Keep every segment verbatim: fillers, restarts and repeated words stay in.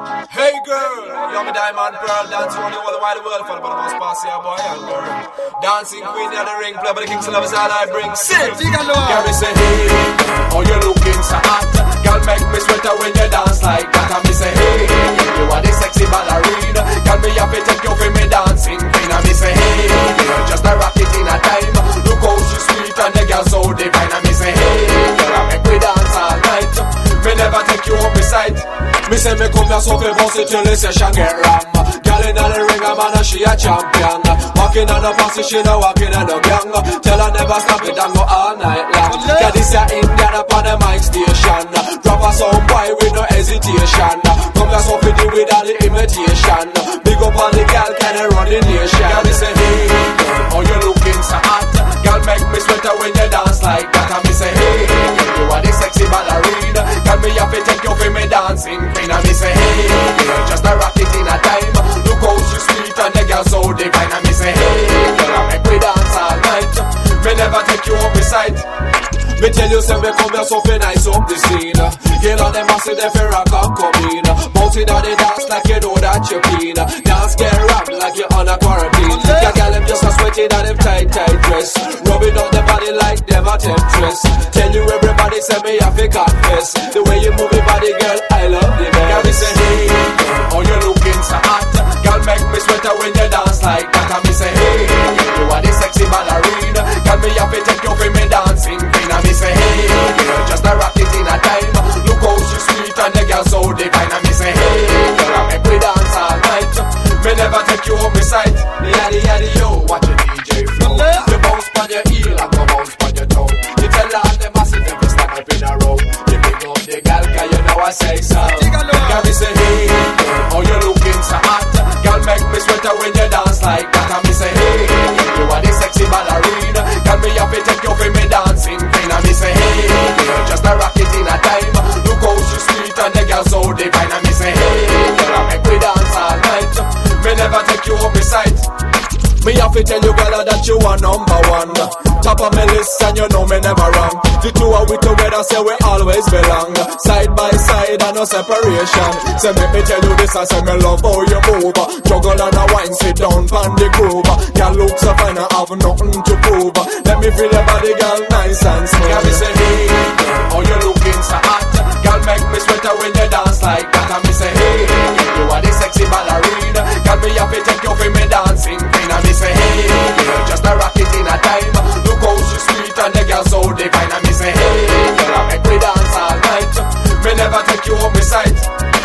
Hey girl, you're my diamond pearl, dancing on the whole wide world for the most passy boy and girl. Dancing queen of the ring, play by the kings of love is all I bring. Sit! Girl, me say, hey, oh you looking so hot. Girl, make me sweater when you dance like that. And me say, hey, you are the sexy ballerina. Girl, me have to take you for me dancing queen. And me say, hey, you're just a rocket in a time. Look how she sweet and the girl so divine. And me say, hey, girl, I make we dance all night. Me never take you off my side. Me say me come here so fi bounce it till the session get ram. Girl inna the ring, a man and she a champion. Walking on the passy, she no walking on the gang. Tell her never stop it and go all night long. Yeah, this ya Indian upon the mic station. Drop a sound boy with no hesitation. Come here so fi deal with all the imitation. Big up on the girl, can I run the nation? Girl me say hey, oh you looking so hot. Girl make me sweater when you dance like that. And me say hey, you are the sexy ballerina. Girl me have to take you for me dancing queen. And me say hey, you're just a rocket in a time. Look how she sweet and the girl so divine. And me say hey, girl I make we dance all night. Me never take you off my side. Me tell you say we come here so fi nice up the scene. Girl on them massive they fi rock and come in. Bouncing on the dance like you know that you keen. Dance get rap like you on a quarantine. Your girl them just a sweating on them tight tight dress. Rubbing on the body like them a temptress. Tell you everybody say me have to confess. The way you move your body girl I love the best. Girl me say hey, oh you looking so hot. Girl make me sweater when you dance like that. And me say hey, you are the sexy ballerina. Girl me have to take you for me dancing queen. And me say hey, you're just a rocket in a time. Look how she sweet and the girl so divine. And me say hey, girl I make we dance all night. Me never take you off my side. Yaddy yaddy yo, watch your D J flow. You bounce on your heel and go bounce on your toe. You tell her the massive them to stand up in a row. You pick up the girl cause you know I say so. Girl me say hey, oh you looking so hot. Girl make me sweater when you dance like that. And me say hey, you are the sexy ballerina. Girl me have to take you for me dancing queen. And me say hey, you're just a rocket in a time. Look how she sweet and the girl so divine. And me say hey, girl I make we dance all night. Me never take you off my side. Me have to tell you girl that you are number one. Top of my list and you know me never wrong. The two are we together say we always belong. Side by side and no separation. Say make me tell you this I say me love how you move. Juggle and a wine sit down on the groove. Girl look so fine I have nothing to prove. Let me feel your body girl nice and smooth. Girl me say hey, oh you looking so hot. Girl make me sweater when you dance like that. And me say hey, you are the sexy ballerina. Girl me have to take you for me dancing queen. And me say hey, you're just a rocket in a time. Look how she sweet and the girl so divine. And me say hey, girl I make we dance all night. Me never take you off my side.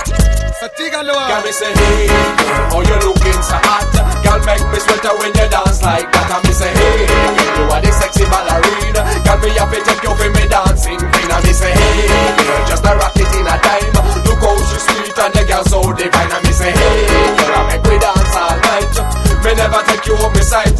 Girl me say hey, oh you looking so hot. Girl make me sweater when you dance like that. And me say hey, you are the sexy ballerina. Girl me have to take you for me dancing queen. And me say hey, you're just a rocket in a time. Look how she sweet and the girl so divine. And me say hey, girl I make we dance all night. Me never take you off my side.